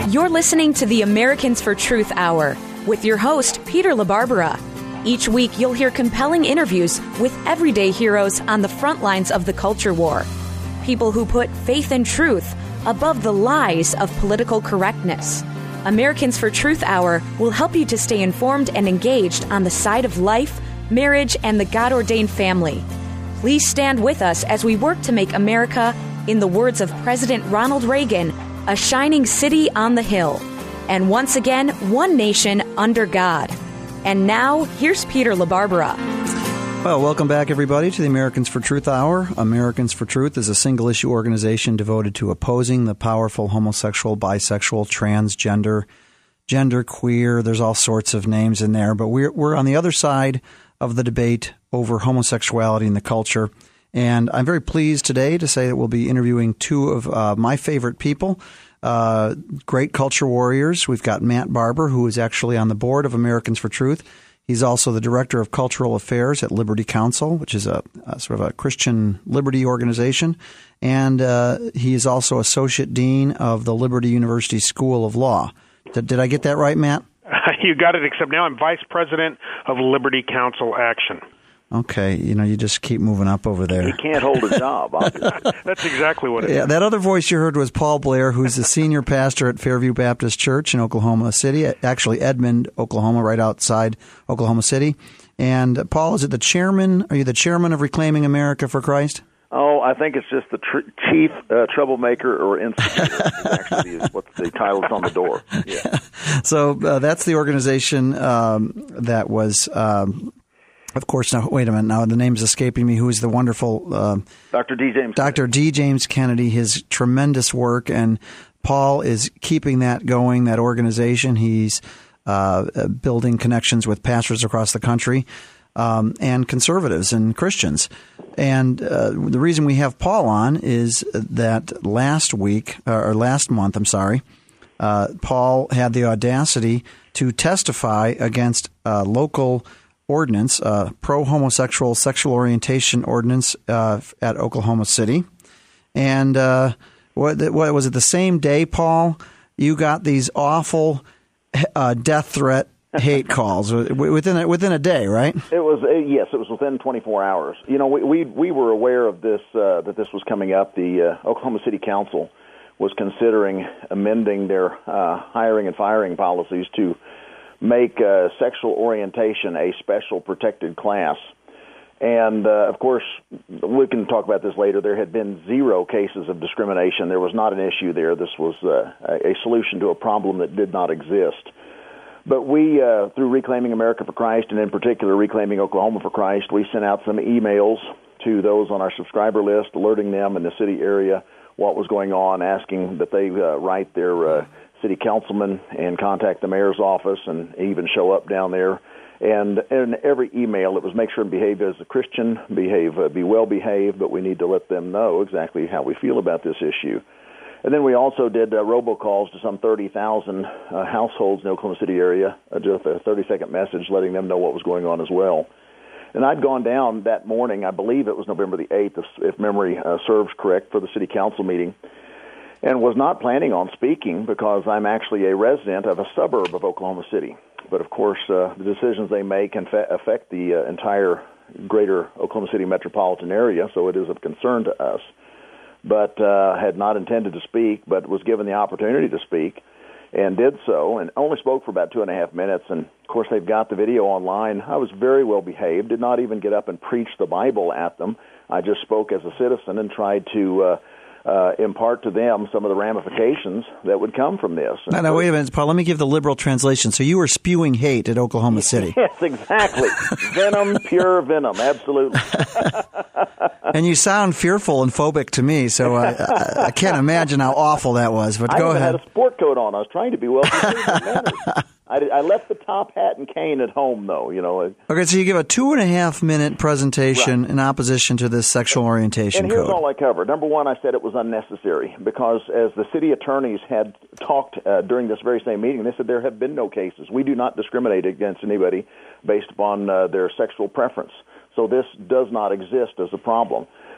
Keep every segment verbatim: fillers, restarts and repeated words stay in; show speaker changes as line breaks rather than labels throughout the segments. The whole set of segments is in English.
You're listening to the Americans for Truth Hour with your host, Peter LaBarbera. Each week, you'll hear compelling interviews with everyday heroes on the front lines of the culture war. People who put faith and truth above the lies of political correctness. Americans for Truth Hour will help you to stay informed and engaged on the side of life, marriage, and the God-ordained family. Please stand with us as we work to make America, in the words of President Ronald Reagan, a shining city on the hill. And once again, one nation under God. And now, here's Peter LaBarbera.
Well, welcome back, everybody, to the Americans for Truth Hour. Americans for Truth is a single-issue organization devoted to opposing the powerful homosexual, bisexual, transgender, genderqueer. There's all sorts of names in there, but we're we're on the other side of the debate over homosexuality in the culture. And I'm very pleased today to say that we'll be interviewing two of uh, my favorite people, uh, great culture warriors. We've got Matt Barber, who is actually on the board of Americans for Truth. He's also the Director of Cultural Affairs at Liberty Counsel, which is a, a sort of a Christian liberty organization. And uh, he is also Associate Dean of the Liberty University School of Law. Did, did I get that right, Matt?
You got it, except now I'm Vice President of Liberty Counsel Action.
Okay, you know, you just keep moving up over there.
He can't hold a job.
That's exactly what it
yeah,
is.
That other voice you heard was Paul Blair, who's the senior pastor at Fairview Baptist Church in Oklahoma City, actually Edmond, Oklahoma, right outside Oklahoma City. And Paul, is it the chairman? Are you the chairman of Reclaiming America for Christ?
Oh, I think it's just the tr- chief uh, troublemaker or instigator. Actually, is what the title's on the door. Yeah.
So uh, that's the organization um, that was. Um, Of course, now, wait a minute. Now, the name's escaping me. Who is the wonderful uh,
Doctor D. James
Doctor D. James Kennedy, his tremendous work. And Paul is keeping that going, that organization. He's uh, building connections with pastors across the country um, and conservatives and Christians. And uh, the reason we have Paul on is that last week, or last month, I'm sorry, uh, Paul had the audacity to testify against uh, local ordinance, uh, pro-homosexual sexual orientation ordinance uh, at Oklahoma City. And uh, what, what was it the same day, Paul, you got these awful uh, death threat hate calls within a, within a day, right?
It was uh, yes, it was within twenty-four hours. You know, we we, we were aware of this uh, that this was coming up. The uh, Oklahoma City Council was considering amending their uh, hiring and firing policies to make uh, sexual orientation a special protected class. And, uh, of course, we can talk about this later. There had been zero cases of discrimination. There was not an issue there. This was uh, a solution to a problem that did not exist. But we, uh, through Reclaiming America for Christ, and in particular Reclaiming Oklahoma for Christ, we sent out some emails to those on our subscriber list, alerting them in the city area what was going on, asking that they uh, write their uh, city councilman and contact the mayor's office and even show up down there. And in every email, it was make sure and behave as a Christian, behave, uh, be well behaved, but we need to let them know exactly how we feel about this issue. And then we also did uh, robocalls to some thirty thousand uh, households in the Oklahoma City area, uh, just a thirty-second message letting them know what was going on as well. And I'd gone down that morning, I believe it was November the eighth, if, if memory uh, serves correct, for the city council meeting, and was not planning on speaking because I'm actually a resident of a suburb of Oklahoma City. But, of course, uh, the decisions they make can fa- affect the uh, entire greater Oklahoma City metropolitan area, so it is of concern to us. But uh, had not intended to speak, but was given the opportunity to speak and did so, and only spoke for about two and a half minutes. And, of course, they've got the video online. I was very well behaved, did not even get up and preach the Bible at them. I just spoke as a citizen and tried to uh, uh, impart to them some of the ramifications that would come from this.
Now, now, wait a minute, Paul. Let me give the liberal translation. So you were spewing hate at Oklahoma City.
Yes, exactly. Venom, pure venom, absolutely.
And you sound fearful and phobic to me, so I, I, I can't imagine how awful that was. But
I
go
even
ahead.
had a sport coat on. I was trying to be well behaved and manners. I, I left the top hat and cane at home, though. You know.
Okay, so you give a two and a half minute presentation
right.
in opposition to this sexual orientation
and here's
code.
all I covered. Number one, I said it was unnecessary because as the city attorneys had talked uh, during this very same meeting, they said there have been no cases. We do not discriminate against anybody based upon uh, their sexual preference. So this does not exist as a problem.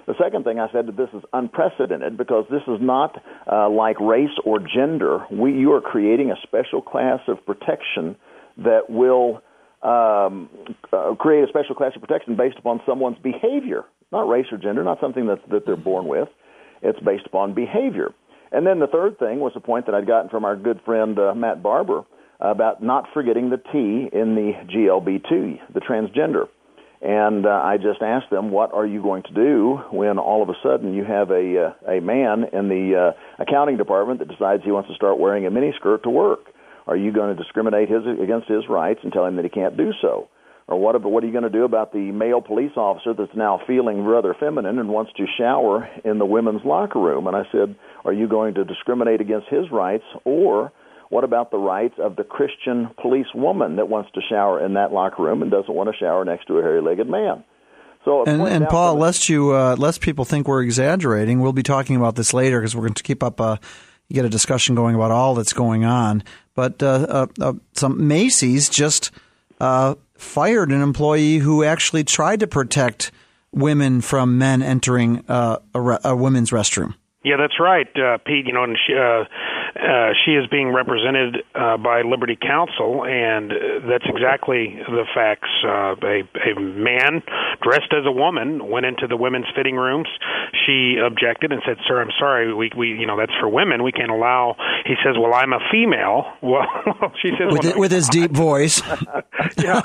The second thing I said that this is unprecedented because this is not uh, like race or gender. We, you are creating a special class of protection that will um, uh, create a special class of protection based upon someone's behavior, not race or gender, not something that, that they're born with. It's based upon behavior. And then the third thing was a point that I'd gotten from our good friend uh, Matt Barber about not forgetting the T in the G L B T, the transgender. And uh, I just asked them, what are you going to do when all of a sudden you have a uh, a man in the uh, accounting department that decides he wants to start wearing a miniskirt to work? Are you going to discriminate his, against his rights and tell him that he can't do so? Or what, about, what are you going to do about the male police officer that's now feeling rather feminine and wants to shower in the women's locker room? And I said, are you going to discriminate against his rights? Or what about the rights of the Christian police woman that wants to shower in that locker room and doesn't want to shower next to a hairy-legged man? So,
and, and Paul, lest you, uh, lest people think we're exaggerating, we'll be talking about this later because we're going to keep up a, you get a discussion going about all that's going on. But uh, uh, uh, some Macy's just uh, fired an employee who actually tried to protect women from men entering uh, a, re- a women's restroom.
Yeah, that's right, uh, Pete. You know, and she, uh, uh, she is being represented uh, by Liberty Counsel, and that's exactly the facts. Uh, a, a man dressed as a woman went into the women's fitting rooms. She objected and said, "Sir, I'm sorry. We, we, you know, that's for women. We can't allow." He says, "Well, I'm a female." Well, she says,
with,
well,
it, with his deep voice.
Yeah.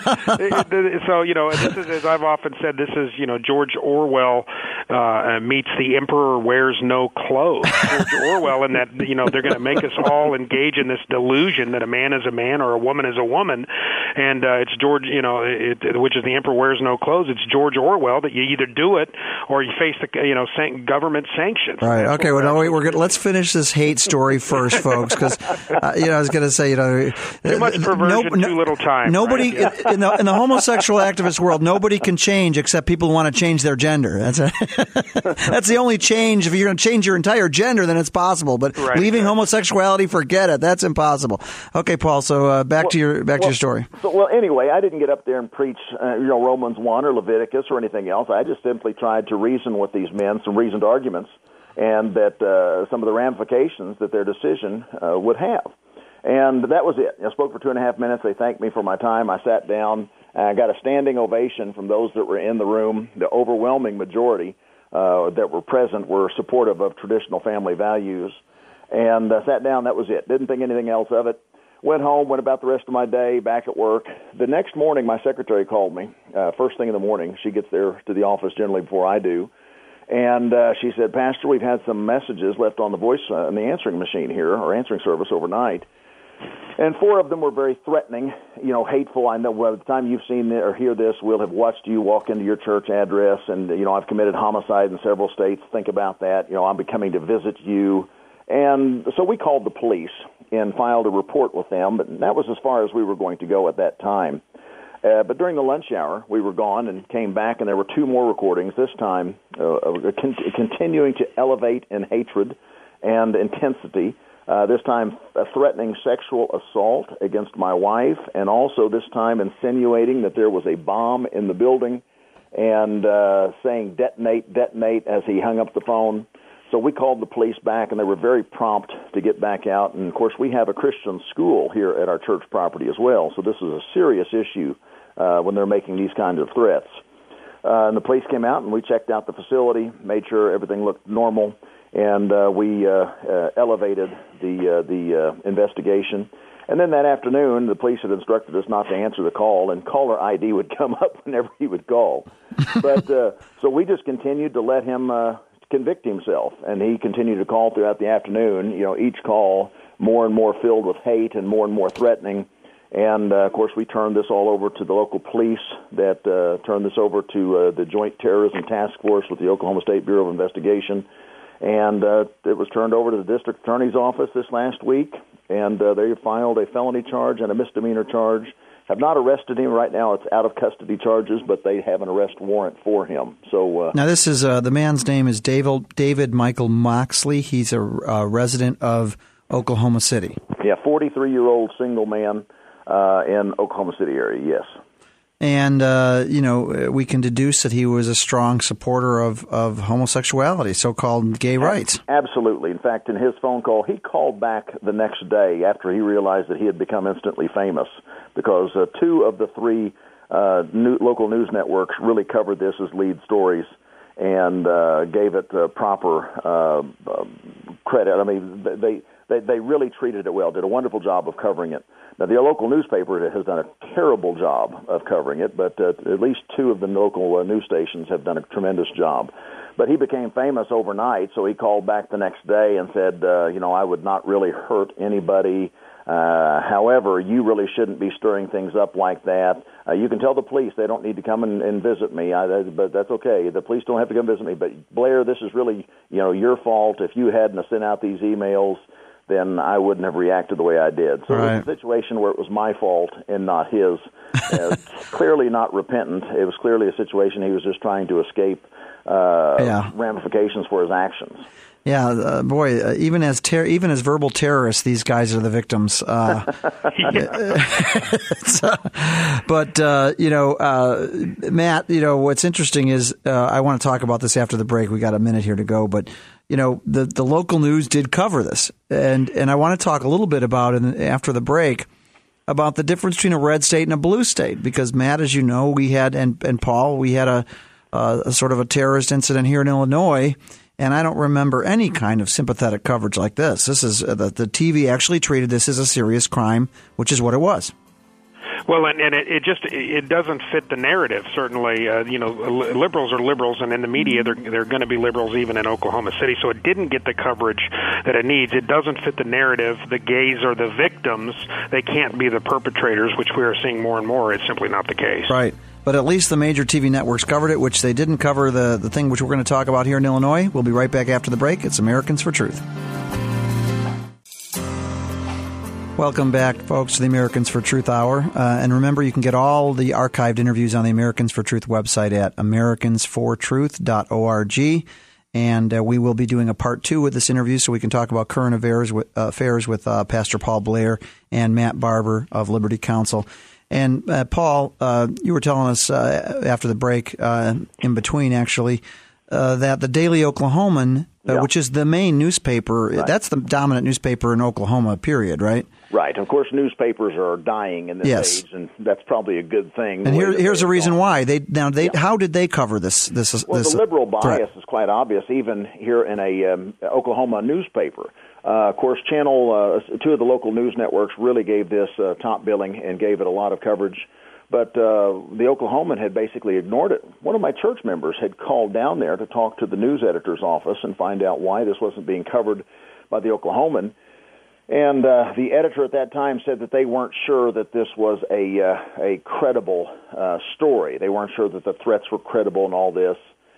So, you know, this is, as I've often said, this is, you know, George Orwell uh, meets The Emperor Wears No Clothes. George Orwell, in that, you know, they're going to make us all engage in this delusion that a man is a man or a woman is a woman, and uh, it's George, you know, it, which is The Emperor Wears No Clothes. It's George Orwell that you either do it or you face the, you know, san- government sanctions.
Right. Okay. Well, no, wait, we're gonna, let's finish this hate story first, folks, because uh, you know I was going to say, you know,
too much perversion, no, too little time.
Nobody
right? yeah.
in the in the homosexual activist world, nobody can change except people who want to change their gender. That's a, that's the only change. If you're going to change your entire gender, then it's possible. But
right,
leaving
right.
homosexuality, forget it. That's impossible. Okay, Paul. So uh, back
well,
to your back
well,
to your story.
So, well, anyway, I didn't get up there and preach, uh, you know, Romans one or Leviticus or anything else. I just simply tried to reason with these men, some reasoned arguments, and that uh, some of the ramifications that their decision uh, would have. And that was it. I spoke for two and a half minutes. They thanked me for my time. I sat down. I got a standing ovation from those that were in the room. The overwhelming majority uh, that were present were supportive of traditional family values. And I sat down. That was it. Didn't think anything else of it. Went home, went about the rest of my day, back at work. The next morning, my secretary called me, uh, first thing in the morning. She gets there to the office generally before I do. And uh, she said, "Pastor, we've had some messages left on the voice uh, on the answering machine here, or answering service overnight. And four of them were very threatening, you know, hateful. I know by the time you've seen or hear this, we'll have watched you walk into your church address, and, you know, I've committed homicide in several states. Think about that. You know, I'm coming to visit you." And so we called the police and filed a report with them, but that was as far as we were going to go at that time. Uh, but during the lunch hour, we were gone and came back, and there were two more recordings, this time uh, con- continuing to elevate in hatred and intensity. Uh, this time uh, threatening sexual assault against my wife, and also this time insinuating that there was a bomb in the building and uh, saying detonate, detonate as he hung up the phone. So we called the police back, and they were very prompt to get back out. And, of course, we have a Christian school here at our church property as well, so this is a serious issue uh, when they're making these kinds of threats. Uh, and the police came out, and we checked out the facility, made sure everything looked normal, and uh, we uh, uh, elevated the uh, the uh, investigation. And then that afternoon, the police had instructed us not to answer the call, and caller I D would come up whenever he would call. But uh, so we just continued to let him uh, convict himself, and he continued to call throughout the afternoon. You know, each call more and more filled with hate and more and more threatening. And, uh, of course, we turned this all over to the local police that uh, turned this over to uh, the Joint Terrorism Task Force with the Oklahoma State Bureau of Investigation. And uh, it was turned over to the district attorney's office this last week, and uh, they filed a felony charge and a misdemeanor charge. Have not arrested him right now. It's out of custody charges, but they have an arrest warrant for him. So uh,
now this is uh, the man's name is David David Michael Moxley. He's a uh, resident of Oklahoma City.
Yeah, forty-three-year-old single man uh, in Oklahoma City area. Yes.
And, uh, you know, we can deduce that he was a strong supporter of, of homosexuality, so-called gay rights.
Absolutely. In fact, in his phone call, he called back the next day after he realized that he had become instantly famous because uh, two of the three uh, new, local news networks really covered this as lead stories and uh, gave it uh, proper uh, uh, credit. I mean, they, they, they really treated it well, did a wonderful job of covering it. Now, the local newspaper has done a terrible job of covering it, but uh, at least two of the local uh, news stations have done a tremendous job. But he became famous overnight, so he called back the next day and said, uh, you know, I would not really hurt anybody. Uh, however, you really shouldn't be stirring things up like that. Uh, you can tell the police they don't need to come and, and visit me, I, but that's okay. The police don't have to come visit me. But, Blair, this is really, you know, your fault. If you hadn't sent out these emails, then I wouldn't have reacted the way I did. So right. It was a situation where it was my fault and not his. Uh, clearly not repentant. It was clearly a situation he was just trying to escape uh, yeah. ramifications for his actions.
Yeah, uh, boy, uh, even as ter- even as verbal terrorists, these guys are the victims. Uh, uh, but, uh, you know, uh, Matt, you know, what's interesting is uh, I want to talk about this after the break. We got a minute here to go, but you know, the, the local news did cover this. And and I want to talk a little bit about it after the break about the difference between a red state and a blue state. Because, Matt, as you know, we had, and, and Paul, we had a, a, a sort of a terrorist incident here in Illinois. And I don't remember any kind of sympathetic coverage like this. This is uh, the, the T V actually treated this as a serious crime, which is what it was.
Well, and, and it, it just it doesn't fit the narrative. Certainly, uh, you know, liberals are liberals, and in the media, they're they're going to be liberals even in Oklahoma City. So it didn't get the coverage that it needs. It doesn't fit the narrative. The gays are the victims; they can't be the perpetrators, which we are seeing more and more. It's simply not the case.
Right. But at least the major T V networks covered it, which they didn't cover the, the thing which we're going to talk about here in Illinois. We'll be right back after the break. It's Americans for Truth. Welcome back, folks, to the Americans for Truth Hour. Uh, and remember, you can get all the archived interviews on the Americans for Truth website at americans for truth dot org. And uh, we will be doing a part two with this interview so we can talk about current affairs with, uh, affairs with uh, Pastor Paul Blair and Matt Barber of Liberty Counsel. And, uh, Paul, uh, you were telling us uh, after the break, uh, in between, actually, uh, that the Daily Oklahoman, uh, yeah. which is the main newspaper, right. that's the dominant newspaper in Oklahoma, period, right?
Right. Of course, newspapers are dying in this
yes.
age, and that's probably a good thing.
And here, here's a reason why. They now they yeah. how did they cover this? This
well,
this
the liberal bias
threat?
is quite obvious, even here in a um, Oklahoma newspaper. Uh, of course, channel uh, two of the local news networks really gave this uh, top billing and gave it a lot of coverage. But uh, the Oklahoman had basically ignored it. One of my church members had called down there to talk to the news editor's office and find out why this wasn't being covered by the Oklahoman. And uh, the editor at that time said that they weren't sure that this was a uh, a credible uh, story. They weren't sure that the threats were credible and all this.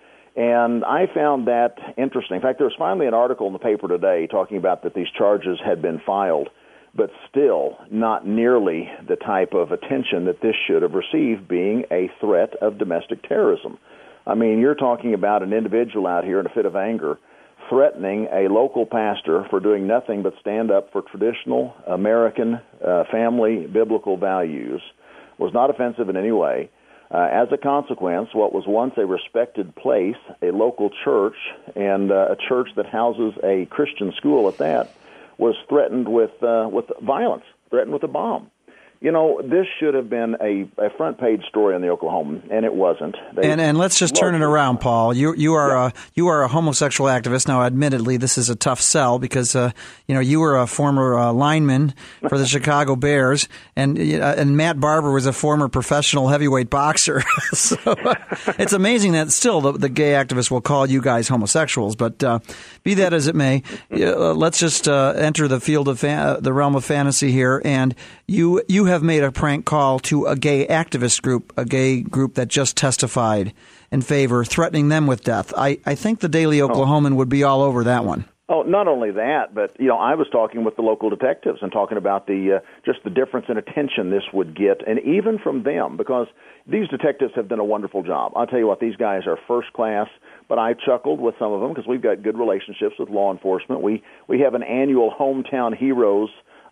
And I found that interesting. In fact, there was finally an article in the paper today talking about that these charges had been filed, but still not nearly the type of attention that this should have received, being a threat of domestic terrorism. I mean, you're talking about an individual out here in a fit of anger threatening a local pastor for doing nothing but stand up for traditional American uh, family biblical values. Was not offensive in any way. Uh, as a consequence, what was once a respected place, a local church, and uh, a church that houses a Christian school at that, was threatened with uh, with violence, threatened with a bomb. You know, this should have been a, a front-page story on the Oklahoman, and it wasn't. They
and and let's just turn it around, Paul. You you are yeah. a you are a homosexual activist. Now, admittedly, this is a tough sell because uh, you know you were a former uh, lineman for the Chicago Bears, and uh, and Matt Barber was a former professional heavyweight boxer. So uh, it's amazing that still the, the gay activists will call you guys homosexuals. But uh, be that as it may, uh, let's just uh, enter the field of fa- the realm of fantasy here, and you you have made a prank call to a gay activist group, a gay group that just testified in favor, threatening them with death. I, I think the Daily Oklahoman oh. would be all over that one.
Oh, not only that, but, you know, I was talking with the local detectives and talking about the uh, just the difference in attention this would get, and even from them, because these detectives have done a wonderful job. I'll tell you what, these guys are first class, but I chuckled with some of them because we've got good relationships with law enforcement. We, we have an annual Hometown Heroes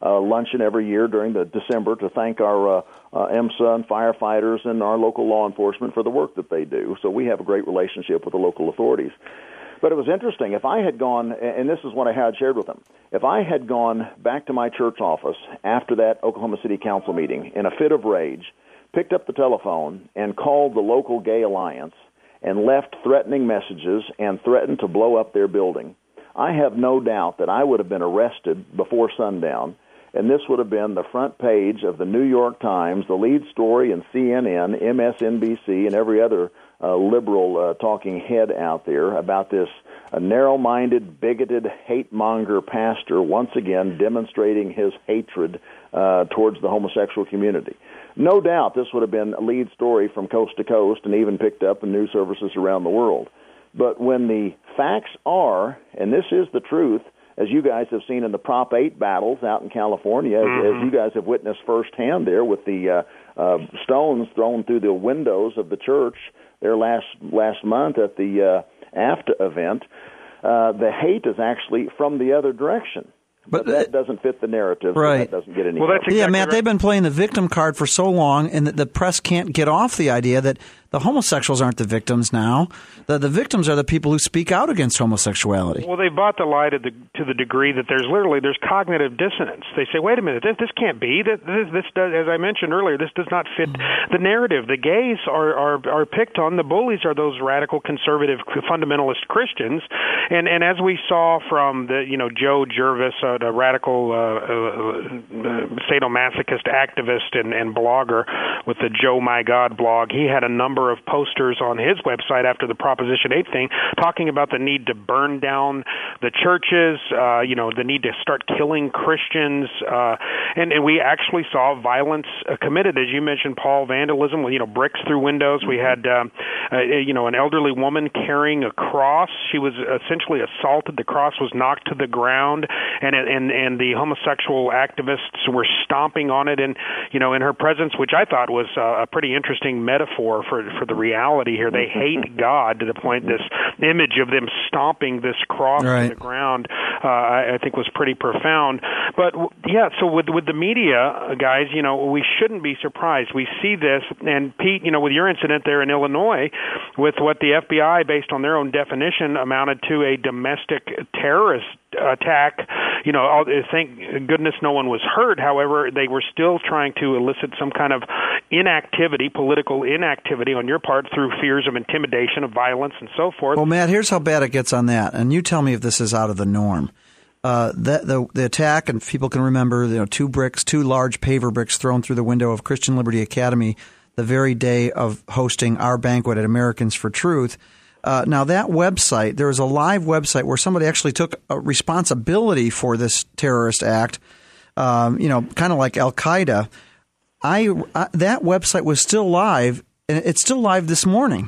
uh, luncheon every year during the December to thank our uh, uh, EMSA and firefighters and our local law enforcement for the work that they do. So we have a great relationship with the local authorities. But it was interesting. If I had gone, and this is what I had shared with them, if I had gone back to my church office after that Oklahoma City Council meeting in a fit of rage, picked up the telephone and called the local gay alliance and left threatening messages and threatened to blow up their building, I have no doubt that I would have been arrested before sundown, and this would have been the front page of the New York Times, the lead story in C N N, M S N B C, and every other uh, liberal uh, talking head out there about this uh, narrow-minded, bigoted, hate-monger pastor once again demonstrating his hatred uh, towards the homosexual community. No doubt this would have been a lead story from coast to coast and even picked up in news services around the world. But when the facts are, and this is the truth, as you guys have seen in the Prop eight battles out in California, as, mm-hmm. as you guys have witnessed firsthand there with the uh, uh, stones thrown through the windows of the church there last last month at the uh, AFTA event, uh, the hate is actually from the other direction. But, but that doesn't fit the narrative.
Right.
So that doesn't get any.
Well, that's exactly
yeah, Matt,
right.
They've been playing the victim card for so long, and the, the press can't get off the idea that the homosexuals aren't the victims now. The, the victims are the people who speak out against homosexuality.
Well, they bought the lie to the to the degree that there's literally there's cognitive dissonance. They say, wait a minute, this, this can't be. This, this does, as I mentioned earlier, this does not fit the narrative. The gays are, are, are picked on. The bullies are those radical conservative fundamentalist Christians. And and as we saw from the you know Joe Jervis, uh, the radical uh, uh, sadomasochist activist and, and blogger with the Joe My God blog, he had a number of posters on his website after the Proposition eight thing talking about the need to burn down the churches, uh, you know, the need to start killing Christians, uh, and, and we actually saw violence uh, committed, as you mentioned, Paul, vandalism, you know, bricks through windows. We had, um, uh, you know, an elderly woman carrying a cross. She was essentially assaulted. The cross was knocked to the ground, and and and the homosexual activists were stomping on it, and you know, in her presence, which I thought was uh, a pretty interesting metaphor for for the reality here. They hate God to the point this image of them stomping this cross
right.
to the ground, uh, I, I think was pretty profound. But yeah, so with with the media, guys, you know, we shouldn't be surprised. We see this, and Pete, you know, with your incident there in Illinois, with what the F B I, based on their own definition, amounted to a domestic terrorist attack. You know, thank goodness no one was hurt. However, they were still trying to elicit some kind of inactivity, political inactivity on your part through fears of intimidation, of violence, and so forth.
Well, Matt, here's how bad it gets on that, and you tell me if this is out of the norm. Uh, the, the the attack, and people can remember, you know, two bricks, two large paver bricks thrown through the window of Christian Liberty Academy the very day of hosting our banquet at Americans for Truth. Uh, now, that website, there was a live website where somebody actually took a responsibility for this terrorist act, um, you know, kind of like Al-Qaeda. I, I that website was still live, and it's still live this morning.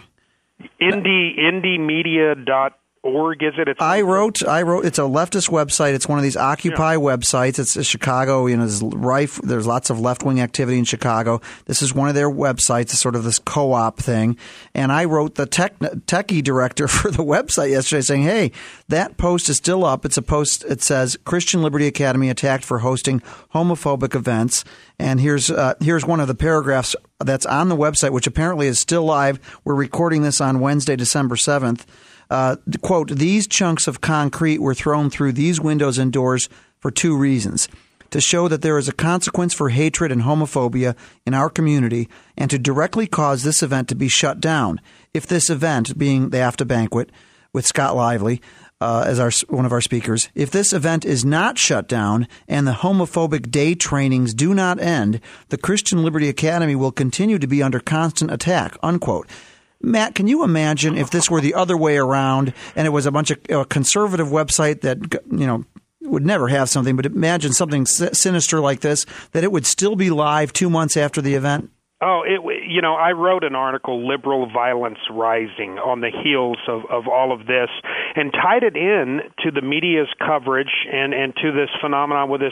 Indie, indie media dot org, is it? It's
I wrote, I wrote, it's a leftist website. It's one of these Occupy
yeah.
websites. It's, it's Chicago, you know, there's rife, there's lots of left-wing activity in Chicago. This is one of their websites. It's sort of this co-op thing. And I wrote the tech, techie director for the website yesterday saying, hey, that post is still up. It's a post, it says, Christian Liberty Academy attacked for hosting homophobic events. And here's, uh, here's one of the paragraphs that's on the website, which apparently is still live. We're recording this on Wednesday, December seventh. Uh, quote, these chunks of concrete were thrown through these windows and doors for two reasons: to show that there is a consequence for hatred and homophobia in our community, and to directly cause this event to be shut down. If this event, being the AFTA banquet with Scott Lively uh, as our one of our speakers, if this event is not shut down and the homophobic day trainings do not end, the Christian Liberty Academy will continue to be under constant attack, unquote. Matt, can you imagine if this were the other way around and it was a bunch of a conservative website that, you know, would never have something, but imagine something sinister like this, that it would still be live two months after the event?
Oh, it, you know, I wrote an article, Liberal Violence Rising, on the heels of, of all of this, and tied it in to the media's coverage and, and to this phenomenon with this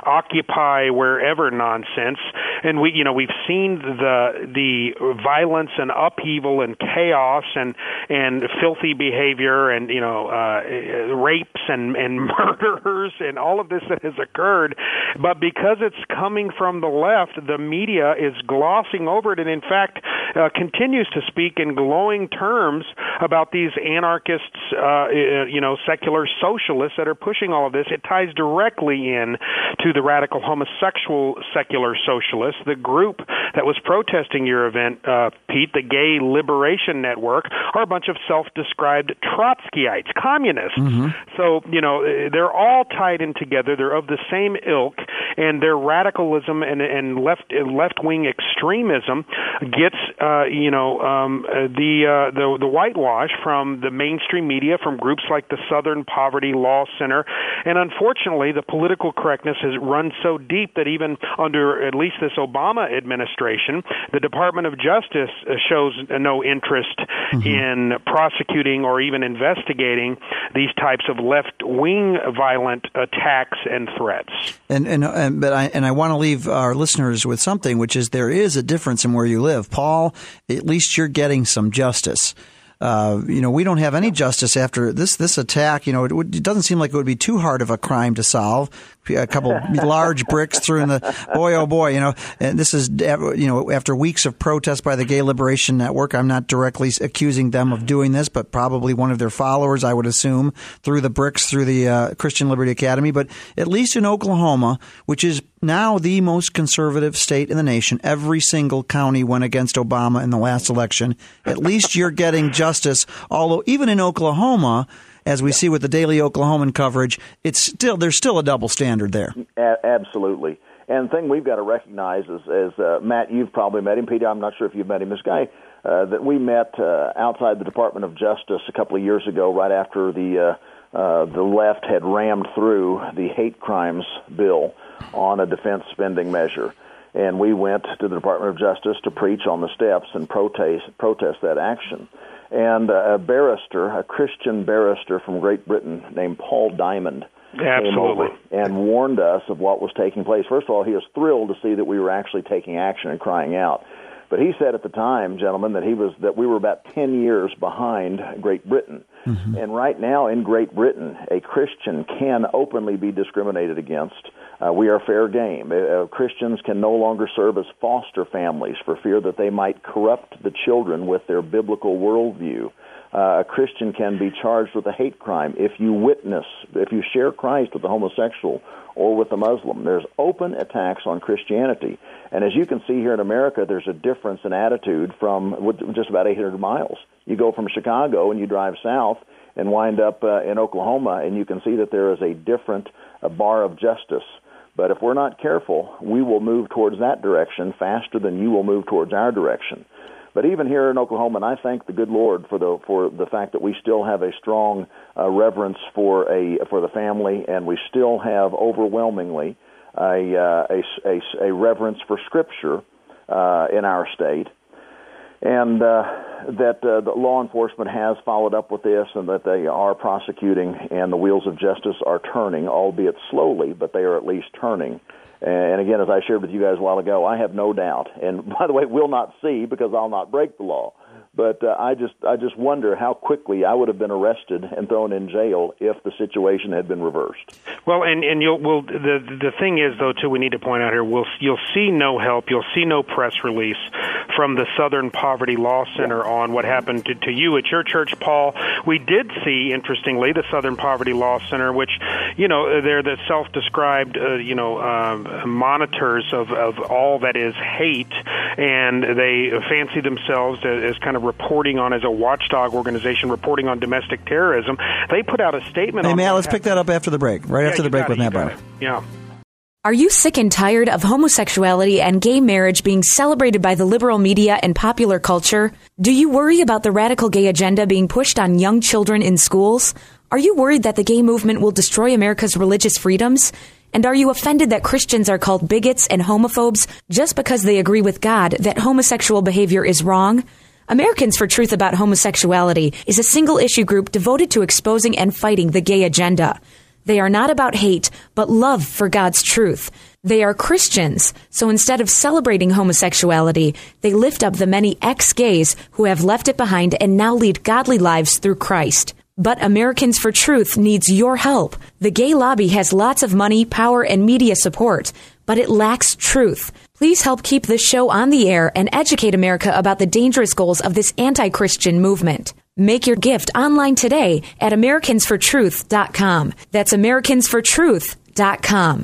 Occupy Wherever nonsense. And we, you know, we've seen the the violence and upheaval and chaos and and filthy behavior and, you know, uh, rapes and, and murders and all of this that has occurred. But because it's coming from the left, the media is glossing over it, and in fact uh, continues to speak in glowing terms about these anarchists, uh, you know, secular socialists that are pushing all of this. It ties directly in to the radical homosexual secular socialists, the group that was protesting your event, uh, Pete, the Gay Liberation Network, are a bunch of self-described Trotskyites, communists. Mm-hmm. So, you know, they're all tied in together. They're of the same ilk, and their radicalism and, and left left-wing extremism gets, uh, you know, um, the, uh, the the whitewash from the mainstream media, from groups like the Southern Poverty Law Center, and unfortunately, the political correctness has run so deep that even under at least this Obama administration, the Department of Justice shows no interest mm-hmm. in prosecuting or even investigating these types of left-wing violent attacks and threats.
And and, and but I and I want to leave our listeners with something, which is there is a difference in where you live. Paul, at least you're getting some justice. Uh, you know, we don't have any justice after this this attack. You know, it, would, it doesn't seem like it would be too hard of a crime to solve. A couple large bricks through in the boy, oh boy, you know. And this is, you know, after weeks of protest by the Gay Liberation Network. I'm not directly accusing them of doing this, but probably one of their followers, I would assume, threw the bricks through the uh, Christian Liberty Academy. But at least in Oklahoma, which is now the most conservative state in the nation, every single county went against Obama in the last election. At least you're getting justice. Although even in Oklahoma, as we see with the Daily Oklahoman coverage, it's still there's still a double standard there.
A- absolutely. And the thing we've got to recognize is, is uh, Matt, you've probably met him. Peter, I'm not sure if you've met him. This guy uh, that we met uh, outside the Department of Justice a couple of years ago, right after the uh, uh, the left had rammed through the hate crimes bill on a defense spending measure. And we went to the Department of Justice to preach on the steps and protest protest that action. And a barrister, a Christian barrister from Great Britain named Paul Diamond,
Absolutely.
came over and warned us of what was taking place. First of all, he was thrilled to see that we were actually taking action and crying out. But he said at the time, gentlemen, that he was that we were about ten years behind Great Britain. Mm-hmm. And right now in Great Britain, a Christian can openly be discriminated against. Uh, we are fair game. Uh, Christians can no longer serve as foster families for fear that they might corrupt the children with their biblical worldview. Uh, a Christian can be charged with a hate crime if you witness, if you share Christ with a homosexual or with a Muslim. There's open attacks on Christianity. And as you can see here in America, there's a difference in attitude from just about eight hundred miles. You go from Chicago and you drive south and wind up uh, in Oklahoma, and you can see that there is a different uh, bar of justice. But if we're not careful, we will move towards that direction faster than you will move towards our direction. But even here in Oklahoma, and I thank the good Lord for the for the fact that we still have a strong uh, reverence for a for the family, and we still have overwhelmingly a uh, a, a, a reverence for Scripture uh, in our state, and uh, that uh, the law enforcement has followed up with this, and that they are prosecuting, and the wheels of justice are turning, albeit slowly, but they are at least turning. And again, as I shared with you guys a while ago, I have no doubt, and by the way, will not see because I'll not break the law. But uh, I just I just wonder how quickly I would have been arrested and thrown in jail if the situation had been reversed.
Well, and and you'll well the the thing is though too, we need to point out here, we'll you'll see no help, you'll see no press release from the Southern Poverty Law Center yeah. on what happened to, to you at your church, Paul. We did see, interestingly, the Southern Poverty Law Center, which, you know, they're the self-described, uh, you know, um, monitors of, of all that is hate, and they fancy themselves as, as kind of reporting on, as a watchdog organization, reporting on domestic terrorism. They put out a statement
hey,
on...
Hey, Matt, let's pick that up after the break, right
yeah,
after the break
it,
with Matt Brown.
Yeah.
Are you sick and tired of homosexuality and gay marriage being celebrated by the liberal media and popular culture? Do you worry about the radical gay agenda being pushed on young children in schools? Are you worried that the gay movement will destroy America's religious freedoms? And are you offended that Christians are called bigots and homophobes just because they agree with God that homosexual behavior is wrong? Americans for Truth About Homosexuality is a single-issue group devoted to exposing and fighting the gay agenda. They are not about hate, but love for God's truth. They are Christians, so instead of celebrating homosexuality, they lift up the many ex-gays who have left it behind and now lead godly lives through Christ. But Americans for Truth needs your help. The gay lobby has lots of money, power, and media support, but it lacks truth. Please help keep this show on the air and educate America about the dangerous goals of this anti-Christian movement. Make your gift online today at Americans for Truth dot com. That's Americans for Truth dot com.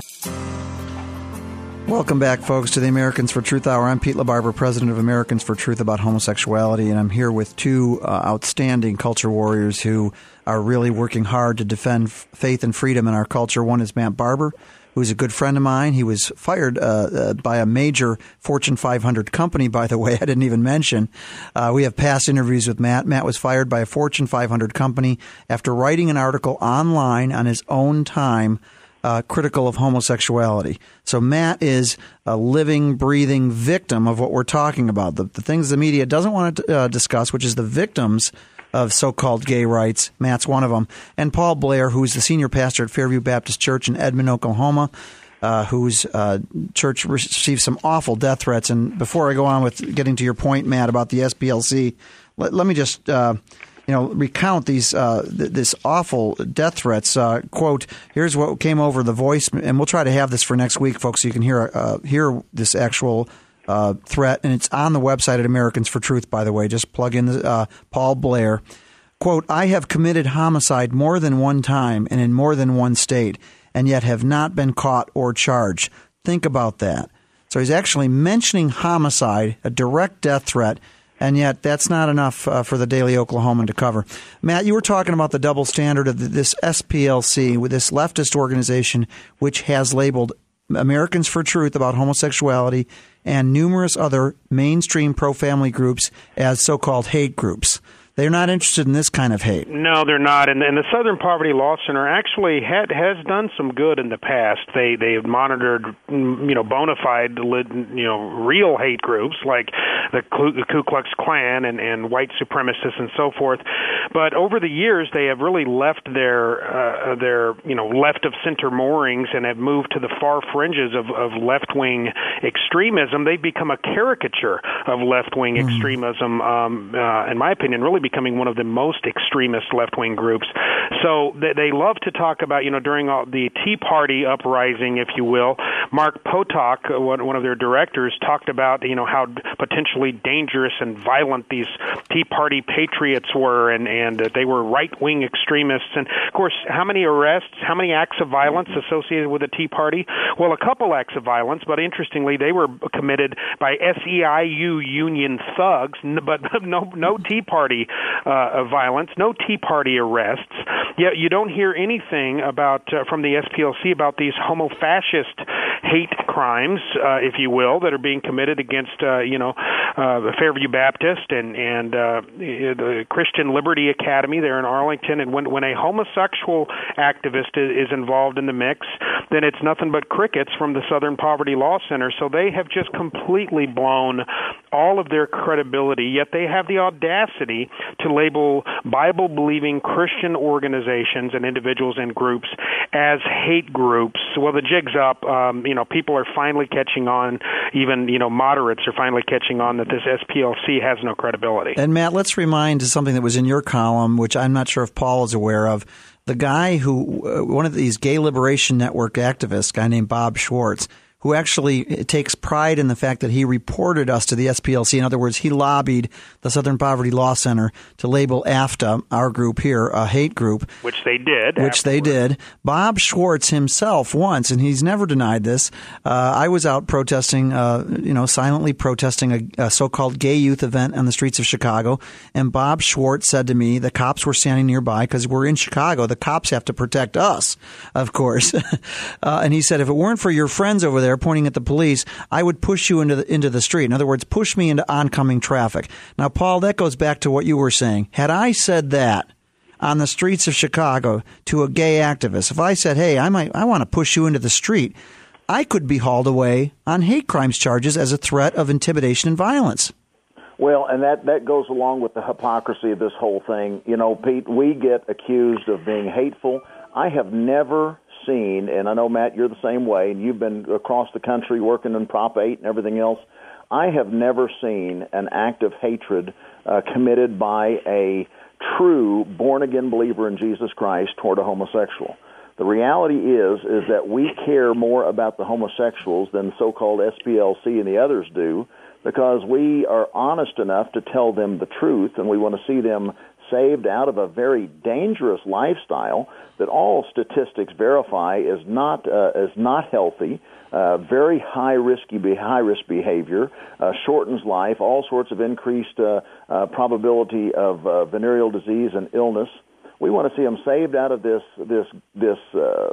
Welcome back, folks, to the Americans for Truth Hour. I'm Pete LaBarbera, president of Americans for Truth About Homosexuality, and I'm here with two uh, outstanding culture warriors who are really working hard to defend f- faith and freedom in our culture. One is Matt Barber, who's a good friend of mine. He was fired uh, uh, by a major Fortune five hundred company, by the way, I didn't even mention. Uh, we have past interviews with Matt. Matt was fired by a Fortune five hundred company after writing an article online on his own time Uh, critical of homosexuality. So Matt is a living, breathing victim of what we're talking about, the, the things the media doesn't want to uh, discuss, which is the victims of so-called gay rights. Matt's one of them. And Paul Blair, who's the senior pastor at Fairview Baptist Church in Edmond, Oklahoma, uh, whose uh, church received some awful death threats. And before I go on with getting to your point, Matt, about the S P L C, let, let me just uh, you know, recount these uh, th- this awful death threats. Uh, quote, here's what came over the voice, and we'll try to have this for next week, folks, so you can hear uh, hear this actual uh, threat. And it's on the website at Americans for Truth, by the way. Just plug in the, uh, Paul Blair. Quote, I have committed homicide more than one time and in more than one state, and yet have not been caught or charged. Think about that. So he's actually mentioning homicide, a direct death threat, and yet that's not enough uh, for the Daily Oklahoman to cover. Matt, you were talking about the double standard of this S P L C, with this leftist organization, which has labeled Americans for Truth About Homosexuality and numerous other mainstream pro-family groups as so-called hate groups. They're not interested in this kind of hate.
No, they're not. And, and the Southern Poverty Law Center actually had, has done some good in the past. They they have monitored, you know, bona fide, you know, real hate groups like the Ku, the Ku Klux Klan and, and white supremacists and so forth. But over the years, they have really left their uh, their you know left of center moorings and have moved to the far fringes of, of left wing extremism. They've become a caricature of left wing mm. extremism. Um, uh, in my opinion, really. Becoming one of the most extremist left-wing groups. So they, they love to talk about, you know, during all the Tea Party uprising, if you will, Mark Potok, one of their directors, talked about, you know, how potentially dangerous and violent these Tea Party patriots were, and, and that they were right-wing extremists. And, of course, how many arrests, how many acts of violence associated with the Tea Party? Well, a couple acts of violence, but interestingly, they were committed by S E I U union thugs, but no, no Tea Party Uh, of violence, no Tea Party arrests. Yet you don't hear anything about uh, from the S P L C about these homo-fascist hate crimes, uh, if you will, that are being committed against, uh, you know, uh, the Fairview Baptist and and uh, the Christian Liberty Academy there in Arlington. And when when a homosexual activist is, is involved in the mix, then it's nothing but crickets from the Southern Poverty Law Center. So they have just completely blown all of their credibility. Yet they have the audacity to label Bible-believing Christian organizations and individuals and groups as hate groups. Well, the jig's up. Um, you know, people are finally catching on. Even, you know, moderates are finally catching on that this S P L C has no credibility.
And, Matt, let's remind something that was in your column, which I'm not sure if Paul is aware of. The guy who, uh, one of these Gay Liberation Network activists, a guy named Bob Schwartz, who actually takes pride in the fact that he reported us to the S P L C. In other words, he lobbied the Southern Poverty Law Center to label AFTA, our group here, a hate group.
Which they did.
Which afterwards. they did. Bob Schwartz himself once, and he's never denied this, uh, I was out protesting, uh, you know, silently protesting a, a so-called gay youth event on the streets of Chicago, and Bob Schwartz said to me, the cops were standing nearby because we're in Chicago. The cops have to protect us, of course. uh, and he said, if it weren't for your friends over there pointing at the police, I would push you into the, into the street. In other words, push me into oncoming traffic. Now, Paul, that goes back to what you were saying. Had I said that, on the streets of Chicago to a gay activist, if I said, hey, I might, I want to push you into the street, I could be hauled away on hate crimes charges as a threat of intimidation and violence.
Well, and that, that goes along with the hypocrisy of this whole thing. You know, Pete, we get accused of being hateful. I have never seen, and I know, Matt, you're the same way, and you've been across the country working in Prop eight and everything else. I have never seen an act of hatred uh, committed by a true born-again believer in Jesus Christ toward a homosexual. The reality is is that we care more about the homosexuals than so-called S P L C and the others do, because we are honest enough to tell them the truth, and we want to see them saved out of a very dangerous lifestyle that all statistics verify is not uh, is not healthy, uh, very high risky high risk behavior, uh, shortens life, all sorts of increased uh, uh, probability of uh, venereal disease and illness. We want to see them saved out of this this this. Uh,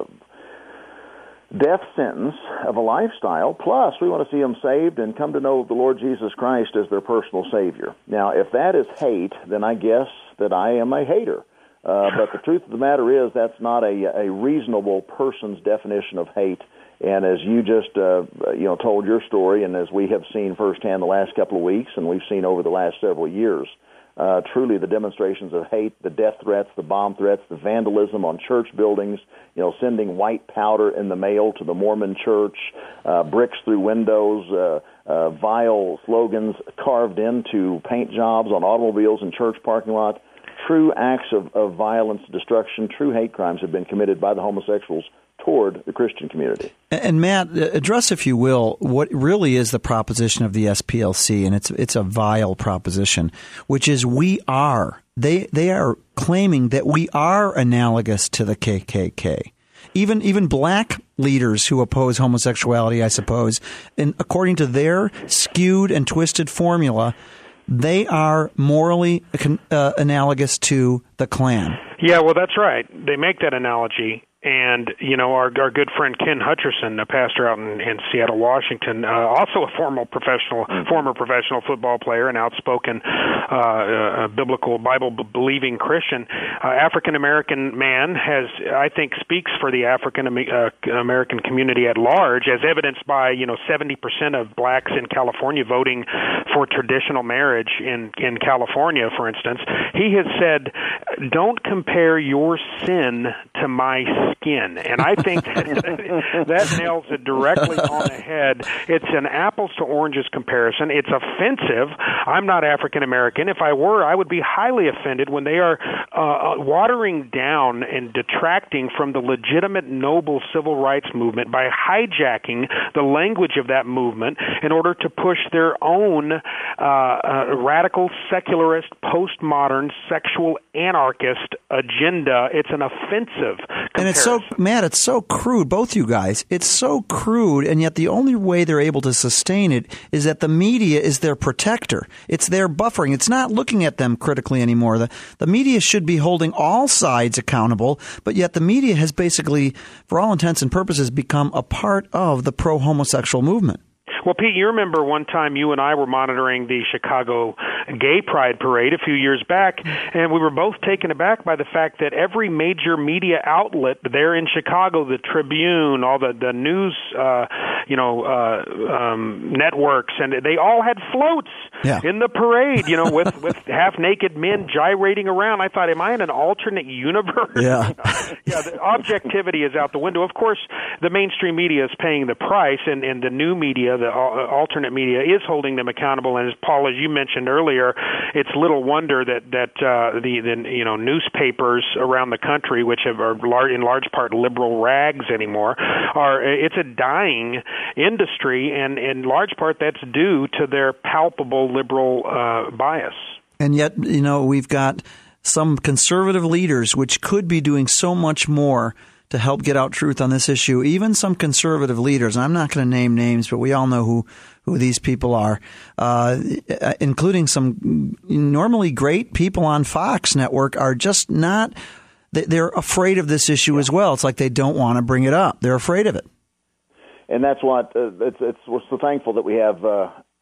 death sentence of a lifestyle, plus we want to see them saved and come to know the Lord Jesus Christ as their personal Savior. Now, if that is hate, then I guess that I am a hater. Uh, but the truth of the matter is that's not a, a reasonable person's definition of hate. And as you just uh, you know told your story, and as we have seen firsthand the last couple of weeks, and we've seen over the last several years, Uh, truly the demonstrations of hate, the death threats, the bomb threats, the vandalism on church buildings, you know, sending white powder in the mail to the Mormon church, uh, bricks through windows, uh, uh, vile slogans carved into paint jobs on automobiles and church parking lots. True acts of, of violence, destruction, true hate crimes have been committed by the homosexuals toward the Christian community.
And Matt, address, if you will, what really is the proposition of the S P L C, and it's it's a vile proposition, which is we are. They they are claiming that we are analogous to the K K K. Even even black leaders who oppose homosexuality, I suppose, and according to their skewed and twisted formula, they are morally uh, analogous to the Klan.
Yeah, well, that's right. They make that analogy. And, you know, our our good friend Ken Hutcherson, a pastor out in, in Seattle, Washington, uh, also a former professional former professional football player, an outspoken uh, uh, biblical Bible-believing Christian, uh, African-American man, has, I think, speaks for the African-American community at large, as evidenced by, you know, seventy percent of blacks in California voting for traditional marriage in, in California, for instance. He has said, don't compare your sin to my skin. And I think that, that nails it directly on the head. It's an apples to oranges comparison. It's offensive. I'm not African American. If I were, I would be highly offended when they are uh, watering down and detracting from the legitimate, noble civil rights movement by hijacking the language of that movement in order to push their own uh, uh, radical, secularist, postmodern, sexual anarchist agenda. It's an offensive comparison.
And it's so, Matt, it's so crude, both you guys. It's so crude, and yet the only way they're able to sustain it is that the media is their protector. It's their buffering. It's not looking at them critically anymore. The, the media should be holding all sides accountable, but yet the media has basically, for all intents and purposes, become a part of the pro-homosexual movement.
Well, Pete, you remember one time you and I were monitoring the Chicago Gay Pride Parade a few years back, and we were both taken aback by the fact that every major media outlet there in Chicago, the Tribune, all the, the news, uh, you know, uh, um, networks, and they all had floats yeah. in the parade, you know, with, with half-naked men gyrating around. I thought, am I in an alternate universe?
Yeah.
yeah, the objectivity is out the window. Of course, the mainstream media is paying the price, and, and the new media, the alternate media, is holding them accountable. And as Paul, as you mentioned earlier, it's little wonder that that uh, the, the you know newspapers around the country, which have, are large, in large part liberal rags anymore, are it's a dying industry, and in large part that's due to their palpable liberal uh, bias.
And yet, you know, we've got some conservative leaders which could be doing so much more to help get out truth on this issue. Even some conservative leaders, and I'm not going to name names, but we all know who, who these people are, uh, including some normally great people on Fox Network, are just not, they're afraid of this issue as well. It's like they don't want to bring it up. They're afraid of it.
And that's what, uh, it's, it's, we're so thankful that we have uh,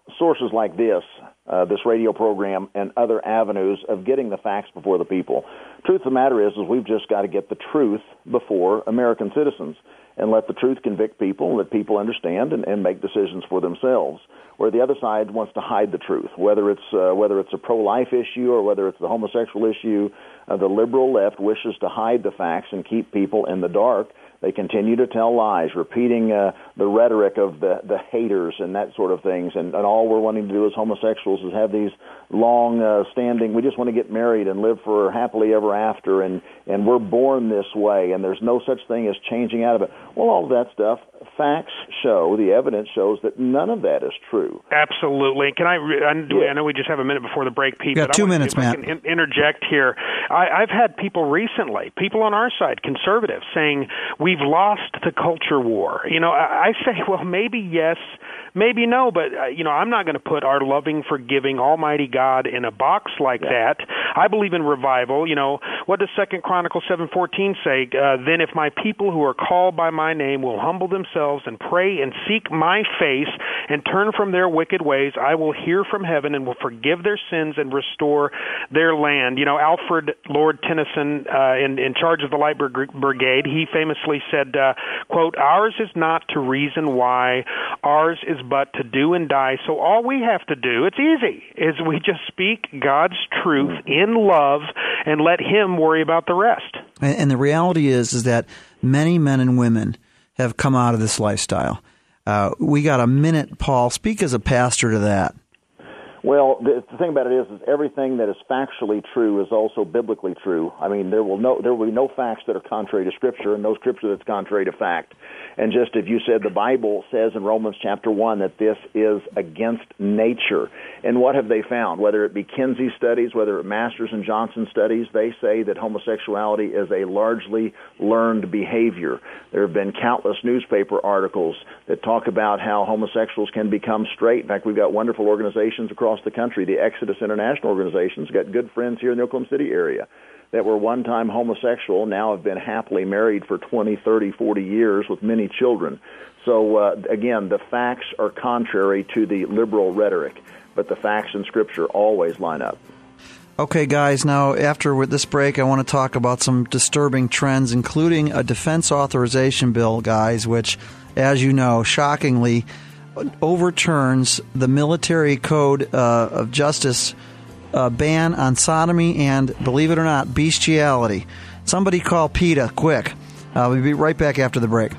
sources like this, uh, this radio program, and other avenues of getting the facts before the people. Truth of the matter is, is we've just got to get the truth before American citizens and let the truth convict people, let people understand and, and make decisions for themselves. Where the other side wants to hide the truth, whether it's uh, whether it's a pro-life issue or whether it's the homosexual issue, uh, the liberal left wishes to hide the facts and keep people in the dark. They continue to tell lies, repeating uh, the rhetoric of the, the haters and that sort of things. And, and all we're wanting to do as homosexuals is have these long-standing, uh, we just want to get married and live for happily ever after, and, and we're born this way, and there's no such thing as changing out of it. Well, all of that stuff, facts show, the evidence shows that none of that is true.
Absolutely. Can I, I, I know we just have a minute before the break, Pete.
You got
but
two
I
minutes, Matt.
I can in, interject here. I, I've had people recently, people on our side, conservatives, saying we've lost the culture war. You know, I, I say, well, maybe yes, maybe no, but, uh, you know, I'm not going to put our loving, forgiving, almighty God in a box like yeah. that. I believe in revival. You know, what does Second Chronicles seven fourteen say? Uh, then if my people who are called by my name will humble themselves and pray and seek my face and turn from their wicked ways, I will hear from heaven and will forgive their sins and restore their land. You know, Alfred Lord Tennyson, uh, in, in charge of the Light Brigade, he famously said, uh, quote, ours is not to reason why, ours is but to do and die. So all we have to do, it's easy, is we just speak God's truth in love and let him worry about the rest.
And, and the reality is, is that many men and women have come out of this lifestyle. Uh, we got a minute, Paul. Speak as a pastor to that.
Well, the, the thing about it is, is everything that is factually true is also biblically true. I mean, there will no there will be no facts that are contrary to Scripture, and no Scripture that's contrary to fact. And just if you said the Bible says in Romans chapter one that this is against nature, and what have they found? Whether it be Kinsey studies, whether it Masters and Johnson studies, they say that homosexuality is a largely learned behavior. There have been countless newspaper articles that talk about how homosexuals can become straight. In fact, we've got wonderful organizations across the country. The Exodus International organization's got good friends here in the Oklahoma City area that were one-time homosexual, now have been happily married for twenty, thirty, forty years with many children. So, uh, again, the facts are contrary to the liberal rhetoric, but the facts in Scripture always line up.
Okay, guys, now after with this break, I want to talk about some disturbing trends, including a defense authorization bill, guys, which, as you know, shockingly overturns the military code uh, of justice uh, ban on sodomy and, believe it or not, bestiality. Somebody call PETA, quick. Uh, we'll be right back after the break.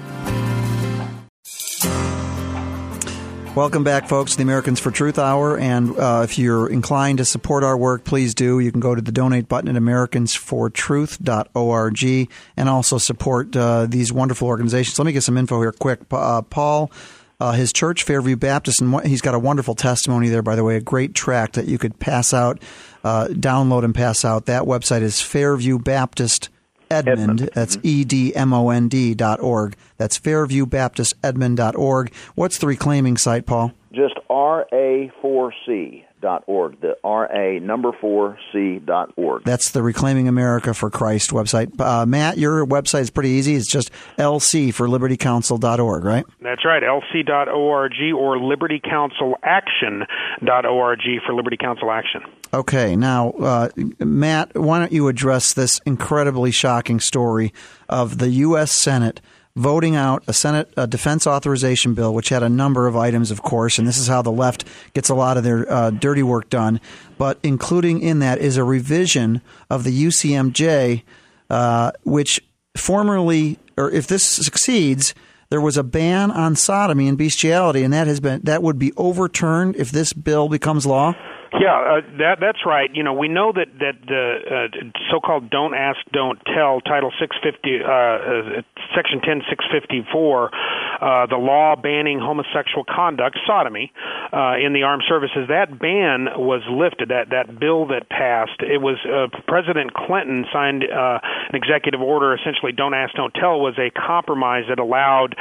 Welcome back, folks, to the Americans for Truth Hour. And uh, if you're inclined to support our work, please do. You can go to the donate button at americans for truth dot org and also support uh, these wonderful organizations. Let me get some info here quick. Uh, Paul, uh, his church, Fairview Baptist, and he's got a wonderful testimony there, by the way, a great tract that you could pass out, uh, download and pass out. That website is Fairview Baptist Edmond. Edmond. That's E D M O N D dot org. That's Fairview Baptist Edmond dot org. What's the reclaiming site, Paul?
Just R A four C dot org. The R A number four C dot org.
That's the Reclaiming America for Christ website. Uh, Matt, your website is pretty easy. It's just L C for liberty counsel dot org, right?
That's right, L C dot org or liberty counsel action dot org for Liberty Counsel Action.
Okay, now, uh, Matt, why don't you address this incredibly shocking story of the U S Senate voting out a Senate a defense authorization bill, which had a number of items, of course, and this is how the left gets a lot of their uh, dirty work done. But including in that is a revision of the U C M J, uh, which formerly, or if this succeeds, there was a ban on sodomy and bestiality, and that has been that would be overturned if this bill becomes law.
Yeah, uh, that that's right. You know, we know that that the uh, so-called "Don't Ask, Don't Tell" Title six fifty, uh, uh, Section ten six fifty-four, uh, the law banning homosexual conduct, sodomy, uh, in the armed services. That ban was lifted. That that bill that passed. It was uh, President Clinton signed uh, an executive order. Essentially, "Don't Ask, Don't Tell" was a compromise that allowed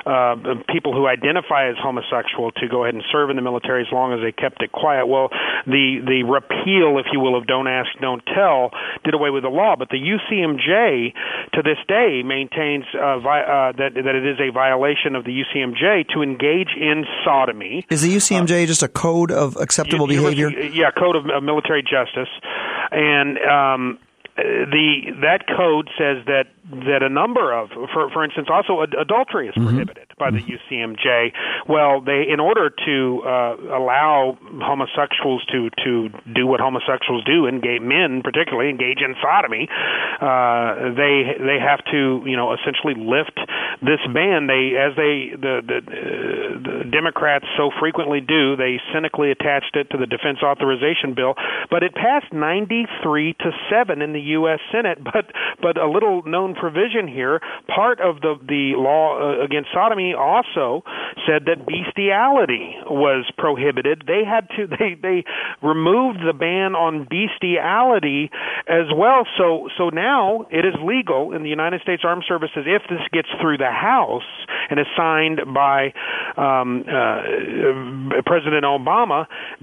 uh, people who identify as homosexual to go ahead and serve in the military as long as they kept it quiet. Well, the, the repeal, if you will, of Don't Ask, Don't Tell did away with the law, but the U C M J to this day maintains uh, vi- uh, that, that it is a violation of the U C M J to engage in sodomy.
Is the U C M J uh, just a code of acceptable
U-
behavior?
Yeah, code of uh, military justice. And um, the that code says that that a number of, for for instance, also ad- adultery is prohibited mm-hmm. by the U C M J. Well, they in order to uh, allow homosexuals to, to do what homosexuals do, and gay men particularly engage in sodomy, uh, they they have to you know essentially lift this ban. They as they the the, uh, the Democrats so frequently do, they cynically attached it to the defense authorization bill, but it passed ninety-three to seven in the U S Senate. But but a little known provision here, part of the the law uh, against sodomy also said that bestiality was prohibited. They had to they they removed the ban on bestiality as well. So so now it is legal in the United States Armed Services if this gets through the House and is signed by um, uh, President Obama.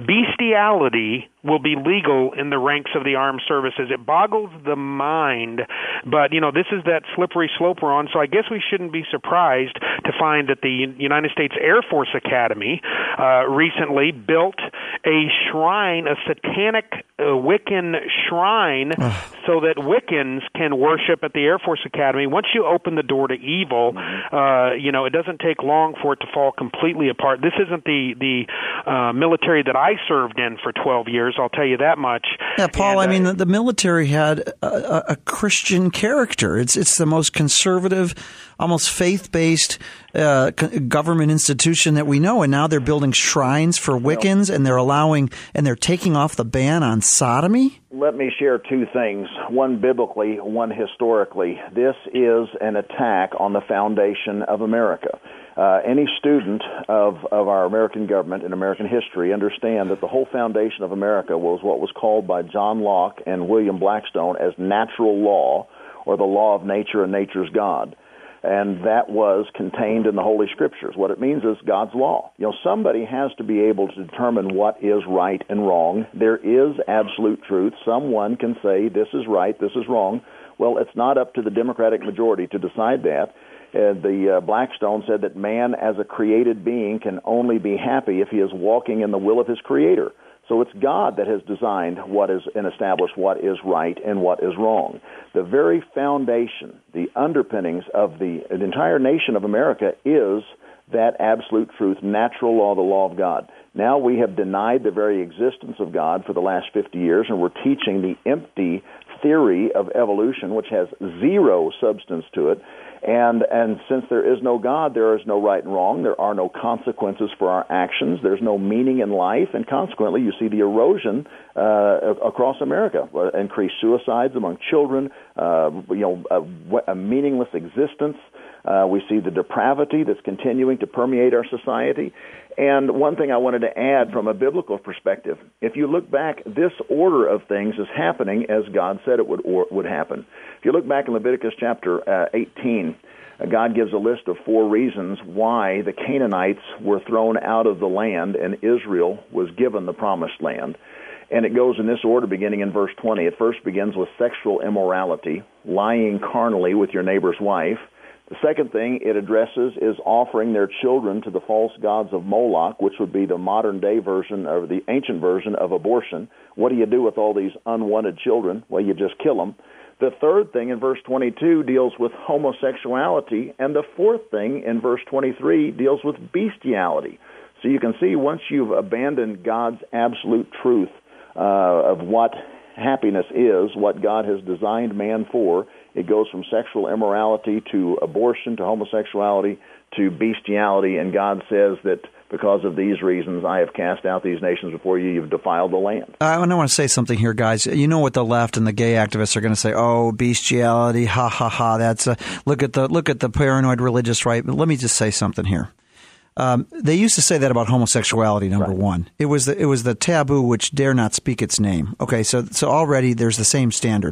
Bestiality will be legal in the ranks of the armed services. It boggles the mind, but you know this is that slippery slope we're on. So I guess we shouldn't be surprised to find that the United States Air Force Academy uh, recently built a shrine, a satanic uh, Wiccan shrine, so that Wiccans can worship at the Air Force Academy. Once you open the door to evil, uh, you know it doesn't take long for it to fall completely apart. This isn't the the uh, military that I served in for twelve years. I'll tell you that much.
Yeah, Paul.
And,
I mean,
uh,
the, the military had a, a Christian character. It's it's the most conservative, almost faith-based uh, government institution that we know, and now they're building shrines for Wiccans, and they're allowing and they're taking off the ban on sodomy.
Let me share two things, one biblically, one historically. This is an attack on the foundation of America. Uh, any student of, of our American government and American history understand that the whole foundation of America was what was called by John Locke and William Blackstone as natural law, or the law of nature and nature's God. And that was contained in the Holy Scriptures. What it means is God's law. You know, somebody has to be able to determine what is right and wrong. There is absolute truth. Someone can say this is right, this is wrong. Well, it's not up to the Democratic majority to decide that. Uh, the uh, Blackstone said that man as a created being can only be happy if he is walking in the will of his Creator. So it's God that has designed what is and established what is right and what is wrong. The very foundation, the underpinnings of the, the entire nation of America is that absolute truth, natural law, the law of God. Now we have denied the very existence of God for the last fifty years, and we're teaching the empty theory of evolution, which has zero substance to it. And and since there is no God, there is no right and wrong. There are no consequences for our actions. There's no meaning in life, and consequently, you see the erosion uh, across America, uh, increased suicides among children, uh, you know, a, a meaningless existence. Uh, we see the depravity that's continuing to permeate our society. And one thing I wanted to add from a biblical perspective, if you look back, this order of things is happening as God said it would or, would happen. If you look back in Leviticus chapter uh, eighteen, uh, God gives a list of four reasons why the Canaanites were thrown out of the land and Israel was given the promised land. And it goes in this order beginning in verse twenty. It first begins with sexual immorality, lying carnally with your neighbor's wife. The second thing it addresses is offering their children to the false gods of Moloch, which would be the modern-day version or the ancient version of abortion. What do you do with all these unwanted children? Well, you just kill them. The third thing in verse twenty-two deals with homosexuality, and the fourth thing in verse twenty-three deals with bestiality. So you can see once you've abandoned God's absolute truth uh, of what happiness is, what God has designed man for, it goes from sexual immorality to abortion to homosexuality to bestiality, and God says that because of these reasons I have cast out these nations before you, you've defiled the land.
I want to say something here, guys. You know what the left and the gay activists are going to say, oh, bestiality, ha, ha, ha, that's a, look at the look at the paranoid religious right. But let me just say something here. Um, they used to say that about homosexuality, number right. one. It was the, it was the taboo which dare not speak its name. Okay, so so already there's the same standard.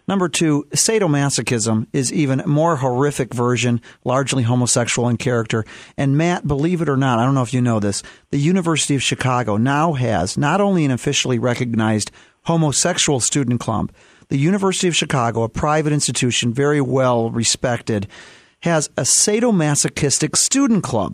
Number two, sadomasochism is even a more horrific version, largely homosexual in character. And Matt, believe it or not, I don't know if you know this, the University of Chicago now has not only an officially recognized homosexual student club, the University of Chicago, a private institution, very well respected, has a sadomasochistic student club.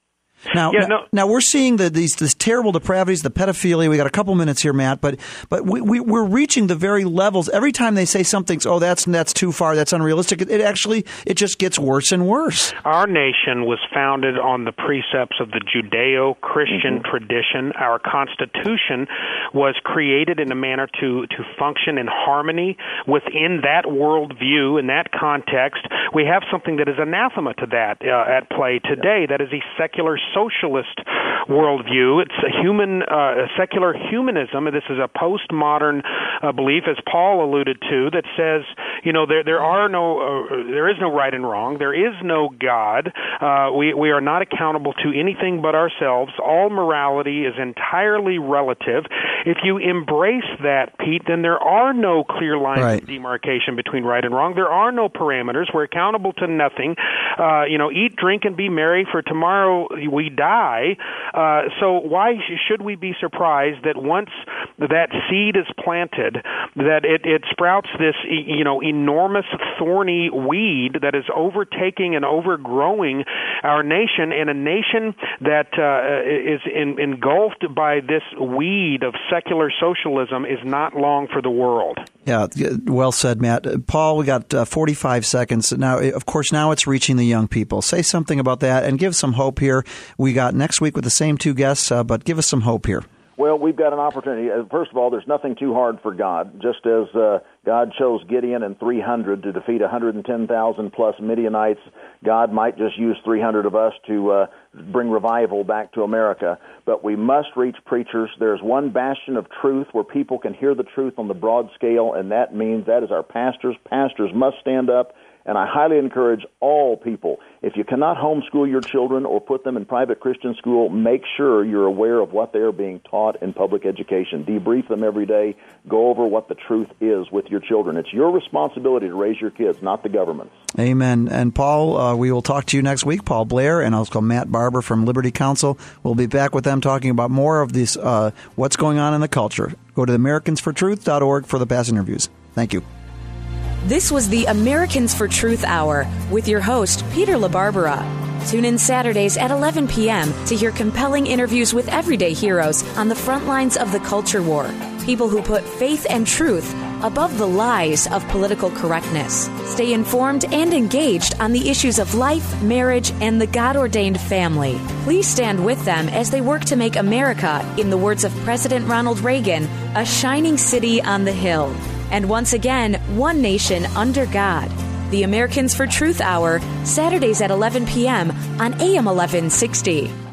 Now,
yeah, no.
now, now we're seeing the, these these terrible depravities, the pedophilia. We got a couple minutes here, Matt, but but we, we we're reaching the very levels. Every time they say something's oh that's that's too far, that's unrealistic. It, it actually it just gets worse and worse.
Our nation was founded on the precepts of the Judeo-Christian mm-hmm. tradition. Our Constitution was created in a manner to to function in harmony within that worldview. In that context, we have something that is anathema to that uh, at play today. That is a secular socialist worldview. It's a human, uh, a secular humanism. This is a postmodern uh, belief, as Paul alluded to, that says, you know, there there are no, uh, there is no right and wrong. There is no God. Uh, we we are not accountable to anything but ourselves. All morality is entirely relative. If you embrace that, Pete, then there are no clear lines right. of demarcation between right and wrong. There are no parameters. We're accountable to nothing. Uh, you know, eat, drink, and be merry, for tomorrow we die. Uh, so why should we be surprised that once that seed is planted, that it, it sprouts this, you know, enormous thorny weed that is overtaking and overgrowing our nation, and a nation that uh, is in, engulfed by this weed of secular socialism is not long for the world.
Yeah, well said, Matt. Paul, we got uh, forty-five seconds. Now, of course, now it's reaching the young people. Say something about that and give some hope here. We got next week with the same two guests, uh, but give us some hope here.
Well, we've got an opportunity. First of all, there's nothing too hard for God. Just as uh, God chose Gideon and three hundred to defeat one hundred ten thousand plus Midianites, God might just use three hundred of us to uh, bring revival back to America. But we must reach preachers. There's one bastion of truth where people can hear the truth on the broad scale, and that means that is our pastors. Pastors must stand up. And I highly encourage all people, if you cannot homeschool your children or put them in private Christian school, make sure you're aware of what they are being taught in public education. Debrief them every day. Go over what the truth is with your children. It's your responsibility to raise your kids, not the government's.
Amen. And Paul, uh, we will talk to you next week. Paul Blair and also Matt Barber from Liberty Counsel. We'll be back with them talking about more of this, uh, what's going on in the culture. Go to Americans for Truth dot org for the past interviews. Thank you.
This was the Americans for Truth Hour with your host, Peter LaBarbera. Tune in Saturdays at eleven p.m. to hear compelling interviews with everyday heroes on the front lines of the culture war. People who put faith and truth above the lies of political correctness. Stay informed and engaged on the issues of life, marriage, and the God-ordained family. Please stand with them as they work to make America, in the words of President Ronald Reagan, a shining city on the hill. And once again, one nation under God. The Americans for Truth Hour, Saturdays at eleven p.m. on A M eleven sixty.